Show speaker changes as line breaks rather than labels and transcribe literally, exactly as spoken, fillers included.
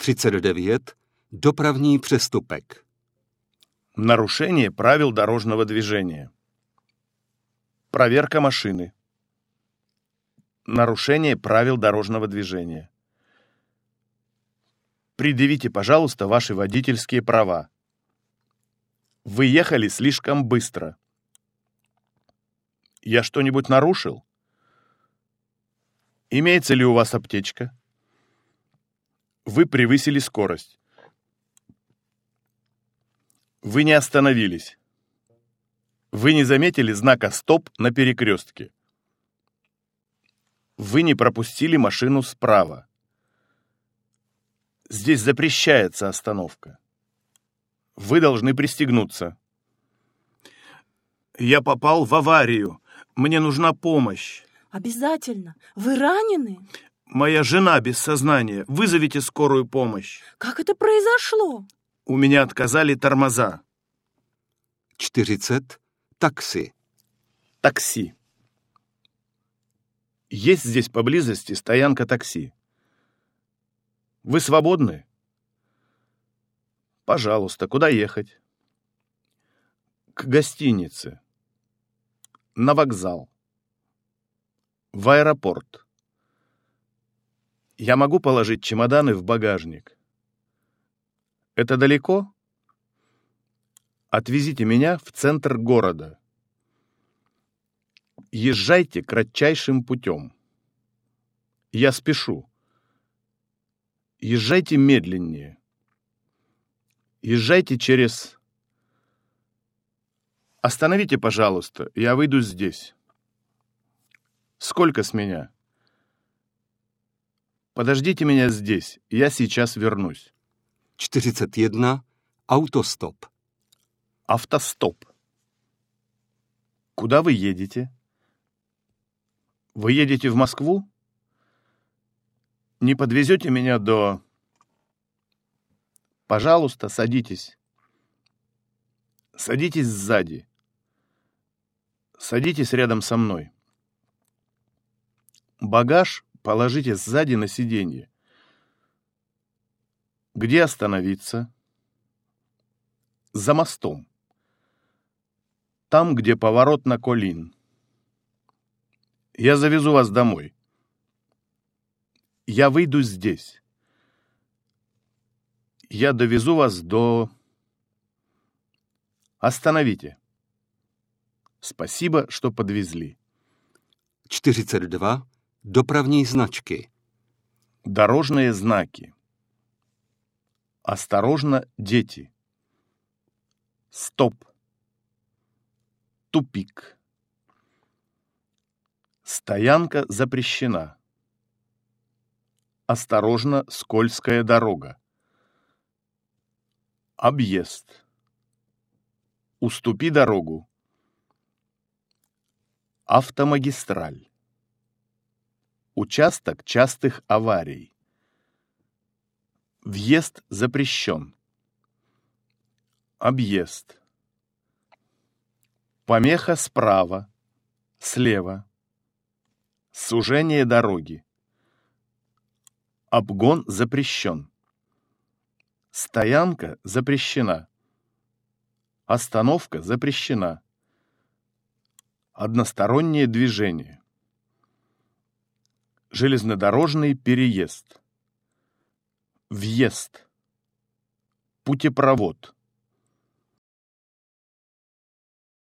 třicet devět. Dopravní přestupek.
Нарушение правил дорожного движения. Проверка машины. Нарушение правил дорожного движения. Предъявите, пожалуйста, ваши водительские права. Вы ехали слишком быстро. Я что-нибудь нарушил? Имеется ли у вас аптечка? Вы превысили скорость. Вы не остановились. Вы не заметили знака «Стоп» на перекрестке. Вы не пропустили машину справа. Здесь запрещается остановка. Вы должны пристегнуться. Я попал в аварию. Мне нужна помощь.
Обязательно. Вы ранены?
Моя жена без сознания. Вызовите скорую помощь.
Как это произошло?
У меня отказали тормоза.
čtyřicet. Taxi.
Такси. Есть здесь поблизости стоянка такси. Вы свободны? Пожалуйста, куда ехать? К гостинице. На вокзал. В аэропорт. Я могу положить чемоданы в багажник? Это далеко? Отвезите меня в центр города. Езжайте кратчайшим путем. Я спешу. Езжайте медленнее. Езжайте через... Остановите, пожалуйста, я выйду здесь. Сколько с меня? Подождите меня здесь, я сейчас вернусь.
čtyřicet jedna. Autostop.
Автостоп. Куда вы едете? Вы едете в Москву? Не подвезете меня до... Пожалуйста, садитесь. Садитесь сзади. Садитесь рядом со мной. Багаж положите сзади на сиденье. Где остановиться? За мостом. Там, где поворот на Колин. Я завезу вас домой. Я выйду здесь. Я довезу вас до... Остановите. Спасибо, что подвезли.
čtyřicet dva. Dopravní značky.
Дорожные знаки. Осторожно, дети. Стоп. Тупик. Стоянка запрещена. Осторожно, скользкая дорога. Объезд. Уступи дорогу. Автомагистраль. Участок частых аварий. Въезд запрещен. Объезд. Помеха справа, слева. Сужение дороги. Обгон запрещен. Стоянка запрещена. Остановка запрещена. Одностороннее движение. Железнодорожный переезд. Въезд. Путепровод.